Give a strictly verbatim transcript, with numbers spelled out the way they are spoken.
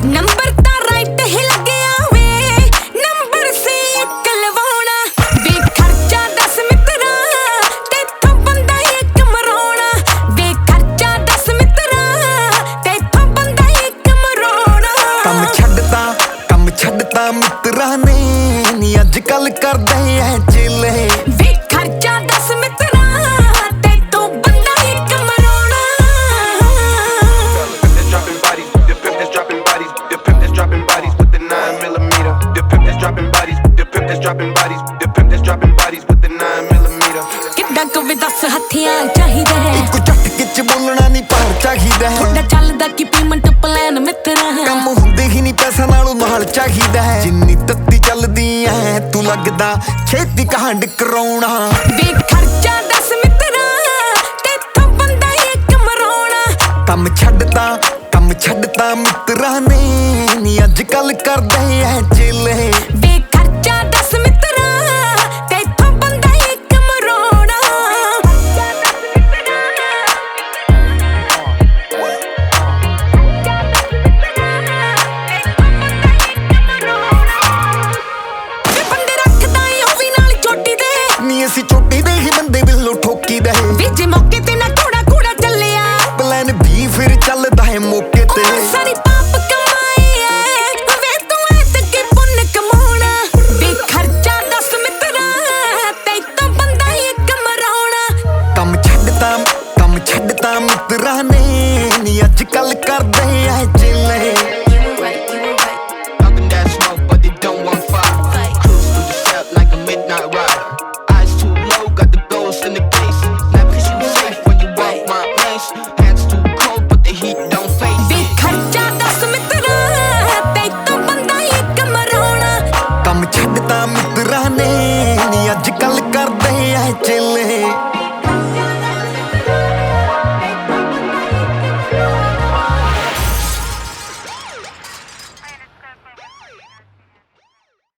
Number ਤਾਂ right ਹੀ ਲੱਗਿਆ ਵੇ, number ਸੀ ਇੱਕ ਲਵਾਉਣਾ ਵੇ। ਖਰਚਾ ਦਸ ਮਿੱਤਰਾ ਤੇਥੋਂ ਬੰਦਾ ਇੱਕ ਮਰਾਉਣਾ ਵੇ। ਖਰਚਾ ਦਸ ਮਿੱਤਰਾ ਤੇਥੋਂ ਬੰਦਾ ਇੱਕ ਮਰਾਉਣਾ। ਕੰਮ ਛੱਡਤਾ ਕੰਮ ਛੱਡਤਾ ਮਿੱਤਰਾਂ ਨੇ ਨੀ ਅੱਜ ਕੱਲ ਕਰਦੇ ਐ ਚੇਲੇ ਵੇ। ਖਰਚਾ ਦਸ ਮਿੱਤਰਾ ਤੇਥੋਂ ਬੰਦਾ ਇੱਕ ਮਰਾਉਣਾ। Dropping bodies, the pimp that's dropping bodies, the pimp that's dropping bodies with the nine millimeter. The pimp that's dropping bodies, the pimp that's dropping bodies, the pimp that's dropping bodies with the nine millimeter. ਕਿੱਦਾਂ ਕਵੇ ਦਸ ਹੱਥਿਆਂ ਚਾਹੀਦਾ ਹੈ, ਇੱਕ ਝਟਕੇ ਚ ਬੋਲਣਾ ਨੀ ਪਾਰ ਚਾਹੀਦਾ ਹੈ। ਤੁਹਾਡਾ ਚੱਲਦਾ ਕੀ ਪੇਮੈਂਟ ਪਲਾਨ ਮਿੱਤਰਾ। ਕੰਮ ਹੁੰਦੇ ਹੀ ਨਹੀਂ ਪੈਸਾ ਨਾਲੋਂ ਨਾਲ ਚਾਹੀਦਾ ਹੈ। ਜਿੰਨੀ ਤੱਤੀ ਚੱਲਦੀ ਐ ਤੂੰ ਲੱਗਦਾ ਛੇਤੀ ਕਾਂਡ ਕਰਾਉਣਾ ਵੇ। ਖਰਚਾ ਦਸ ਮਿੱਤਰਾ ਤੇਥੋਂ ਬੰਦਾ ਇੱਕ ਮਰਾਉਣਾ। ਕੰਮ ਛੱਡਤਾ ਕੰਮ ਛੱਡਤਾ ਮਿੱਤਰਾਂ ਨੇ ਨੀ ਅੱਜ ਕੱਲ ਕਰਦੇ ਐ ਚੇਲੇ